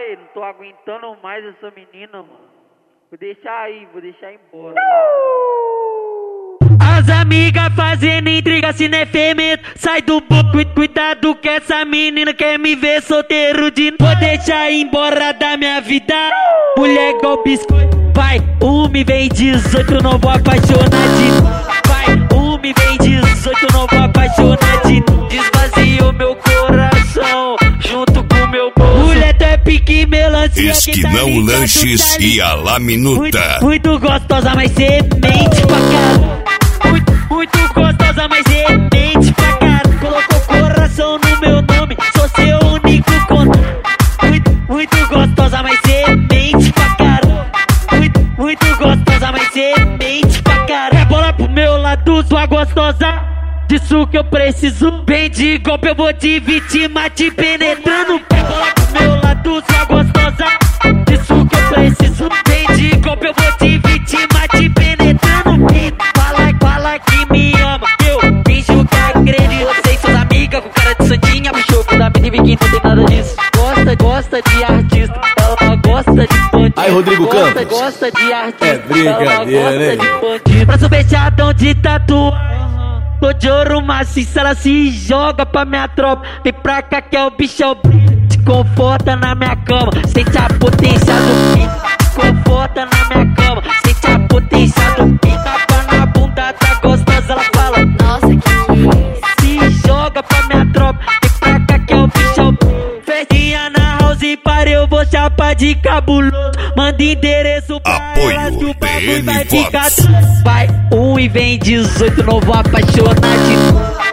Pai, não tô aguentando mais essa menina, mano. Vou deixar embora. As amigas fazendo intriga, se não é fermento, sai do boco, cuidado que essa menina quer me ver solteiro de novo. Vou deixar embora da minha vida, mulher igual biscoito. Vai, me vem 18, não vou apaixonar de novo. Vai, me vem 18, não vou apaixonar de novo. Desvaziou meu coração, junto com meu bolso. Mulher, tu é pique melancia. Esquinão Lanches e a La Minuta. Muito gostosa, mas cê mente pra caralho. Muito gostosa, mas cê mente pra caralho. Colocou coração no meu nome, sou seu único contato. Muito gostosa, mas cê mente pra caralho. Muito gostosa, mas cê mente pra caralho. É bola pro meu lado, sua gostosa. Disso que eu preciso. Vem de golpe, eu vou te vítima, te penetrando. É bola pro meu lado, sua gostosa. Disso que eu preciso. Vem de golpe, eu vou te vítima, te penetrando. Fala que me ama, eu finjo que acredito. Você e suas amigas com cara de santinha, puxou da mini biquíni, não tem nada disso. Gosta de artista, ela gosta de bandido. Aí, Rodrigo Campos. Gosta de artista, é brincadeira, né? Braço fechadão de tatuagem. Tô de ouro maciço, ela se joga pra minha tropa. Vem pra cá que é o bichão, te conforta na minha cama. Sente a potência do pinto, conforta na minha cama. Sente a potência do pinto, tapa na bunda da gostosa, ela fala: nossa, que se joga pra minha tropa. Vem pra cá que é o bichão. Festinha na house party, eu vou chapar de cabuloso. Manda endereço pra apoio elas que o bagulho BN vai ficar. Vox. Vai, e vem 18, não vou apaixonar de novo.